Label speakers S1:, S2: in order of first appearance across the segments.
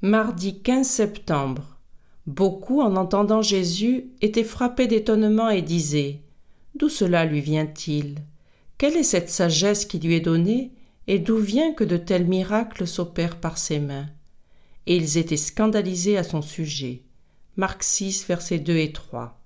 S1: Mardi 15 septembre. Beaucoup, en entendant Jésus, étaient frappés d'étonnement et disaient « D'où cela lui vient-il ? Quelle est cette sagesse qui lui est donnée et d'où vient que de tels miracles s'opèrent par ses mains ?» Et ils étaient scandalisés à son sujet. Marc 6, versets 2 et 3.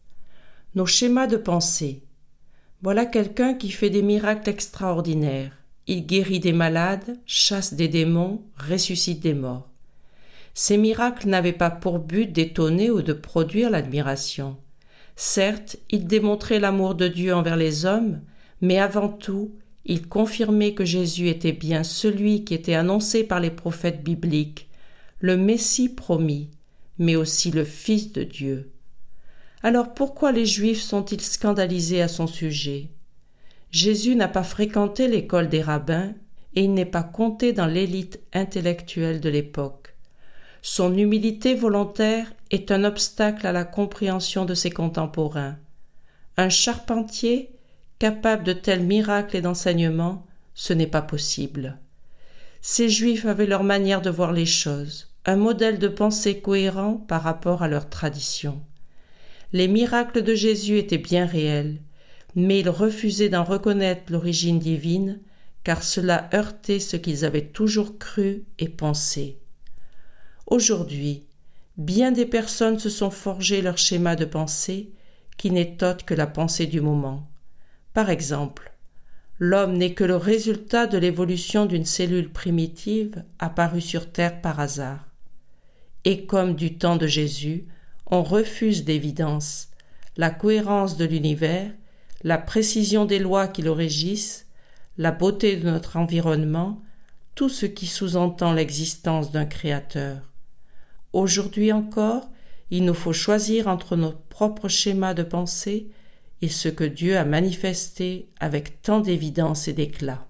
S1: Nos schémas de pensée. Voilà quelqu'un qui fait des miracles extraordinaires. Il guérit des malades, chasse des démons, ressuscite des morts. Ces miracles n'avaient pas pour but d'étonner ou de produire l'admiration. Certes, ils démontraient l'amour de Dieu envers les hommes, mais avant tout, ils confirmaient que Jésus était bien celui qui était annoncé par les prophètes bibliques, le Messie promis, mais aussi le Fils de Dieu. Alors pourquoi les Juifs sont-ils scandalisés à son sujet ? Jésus n'a pas fréquenté l'école des rabbins et il n'est pas compté dans l'élite intellectuelle de l'époque. Son humilité volontaire est un obstacle à la compréhension de ses contemporains. Un charpentier, capable de tels miracles et d'enseignements, ce n'est pas possible. Ces Juifs avaient leur manière de voir les choses, un modèle de pensée cohérent par rapport à leur tradition. Les miracles de Jésus étaient bien réels, mais ils refusaient d'en reconnaître l'origine divine, car cela heurtait ce qu'ils avaient toujours cru et pensé. Aujourd'hui, bien des personnes se sont forgé leur schéma de pensée qui n'est autre que la pensée du moment. Par exemple, l'homme n'est que le résultat de l'évolution d'une cellule primitive apparue sur Terre par hasard. Et comme du temps de Jésus, on refuse l'évidence, la cohérence de l'univers, la précision des lois qui le régissent, la beauté de notre environnement, tout ce qui sous-entend l'existence d'un créateur. Aujourd'hui encore, il nous faut choisir entre notre propre schéma de pensée et ce que Dieu a manifesté avec tant d'évidence et d'éclat.